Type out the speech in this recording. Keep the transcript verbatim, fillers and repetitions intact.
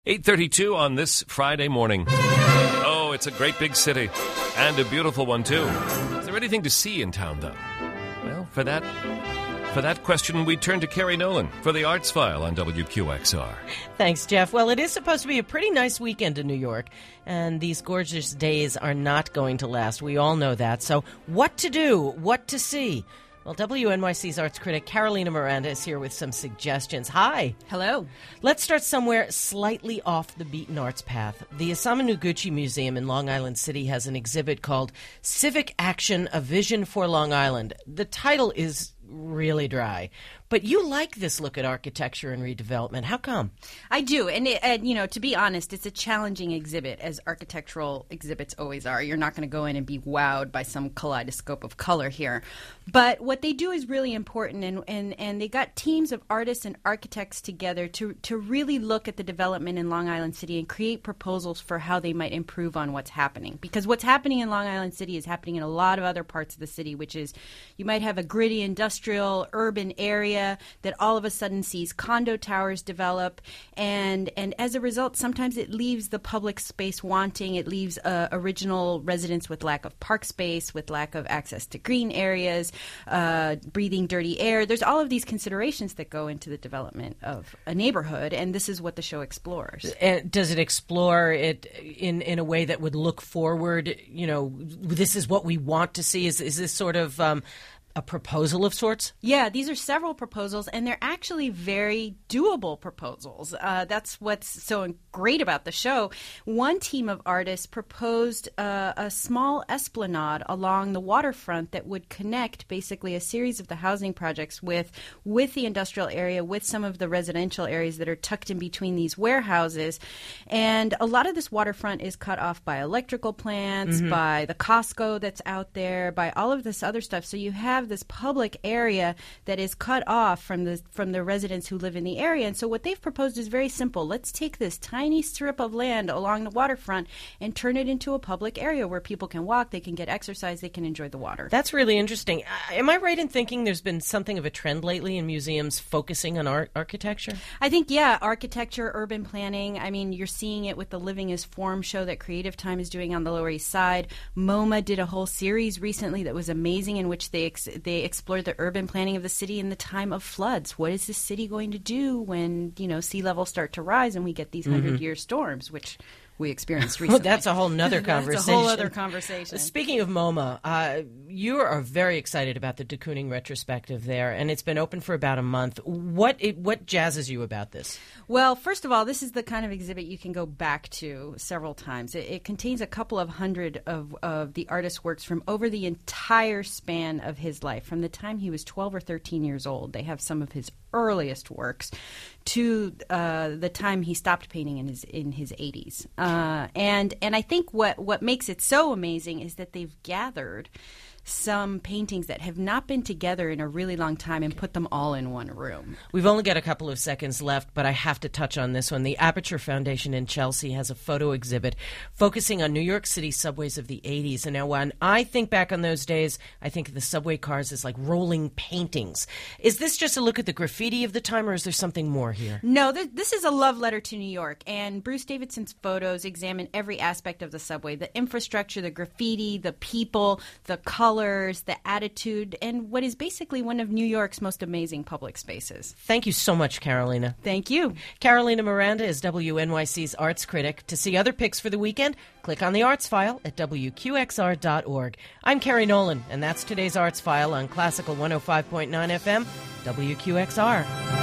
eight thirty-two on this Friday morning. Oh, it's a great big city. And a beautiful one, too. Is there anything to see in town, though? Well, for that for that question, we turn to Carrie Nolan for the Arts File on W Q X R. Thanks, Jeff. Well, it is supposed to be a pretty nice weekend in New York, and these gorgeous days are not going to last. We all know that. So what to do? What to see? Well, W N Y C's arts critic Carolina Miranda is here with some suggestions. Hi. Hello. Let's start somewhere slightly off the beaten arts path. The Isamu Noguchi Museum in Long Island City has an exhibit called Civic Action, A Vision for Long Island. The title is really dry. But you like this look at architecture and redevelopment. How come? I do. And, it, and, you know, to be honest, it's a challenging exhibit, as architectural exhibits always are. You're not going to go in and be wowed by some kaleidoscope of color here. But what they do is really important, and, and, and they got teams of artists and architects together to, to really look at the development in Long Island City and create proposals for how they might improve on what's happening. Because what's happening in Long Island City is happening in a lot of other parts of the city, which is you might have a gritty industrial urban area that all of a sudden sees condo towers develop, and and as a result, sometimes it leaves the public space wanting. It leaves uh, original residents with lack of park space, with lack of access to green areas, uh, breathing dirty air. There's all of these considerations that go into the development of a neighborhood, and this is what the show explores. And does it explore it in, in a way that would look forward? You know, this is what we want to see. Is, is this sort of um, a proposal of sorts? Yeah, these are several proposals, and they're actually very doable proposals. Uh, that's what's so great about the show. One team of artists proposed uh, a small esplanade along the waterfront that would connect basically a series of the housing projects with, with the industrial area, with some of the residential areas that are tucked in between these warehouses. And a lot of this waterfront is cut off by electrical plants, mm-hmm. by the Costco that's out there, by all of this other stuff. So you have this public area that is cut off from the from the residents who live in the area. And so what they've proposed is very simple. Let's take this tiny strip of land along the waterfront and turn it into a public area where people can walk, they can get exercise, they can enjoy the water. That's really interesting. Uh, am I right in thinking there's been something of a trend lately in museums focusing on art architecture? I think, yeah, architecture, urban planning. I mean, you're seeing it with the Living as Form show that Creative Time is doing on the Lower East Side. MoMA did a whole series recently that was amazing, in which they ex- they explored the urban planning of the city in the time of floods. What is this city going to do when, you know, sea levels start to rise and we get these hundred-year mm-hmm. storms, which we experienced recently? Well, that's a whole nother conversation. That's a whole other conversation. Speaking of MoMA, uh, you are very excited about the de Kooning retrospective there, and it's been open for about a month. What it, what jazzes you about this? Well, first of all, this is the kind of exhibit you can go back to several times. It, it contains a couple of hundred of, of the artist's works from over the entire span of his life, from the time he was twelve or thirteen years old. They have some of his earliest works to uh, the time he stopped painting in his in his eighties. Uh, and and I think what, what makes it so amazing is that they've gathered some paintings that have not been together in a really long time and put them all in one room. We've only got a couple of seconds left, but I have to touch on this one. The Aperture Foundation in Chelsea has a photo exhibit focusing on New York City subways of the eighties. And now when I think back on those days, I think of the subway cars as like rolling paintings. Is this just a look at the graffiti of the time, or is there something more here? No, th- this is a love letter to New York. And Bruce Davidson's photos examine every aspect of the subway: the infrastructure, the graffiti, the people, the color, the attitude, and what is basically one of New York's most amazing public spaces. Thank you so much, Carolina. Thank you. Carolina Miranda is W N Y C's arts critic. To see other picks for the weekend, click on the Arts File at W Q X R dot org. I'm Carrie Nolan, and that's today's Arts File on Classical one oh five point nine F M, W Q X R.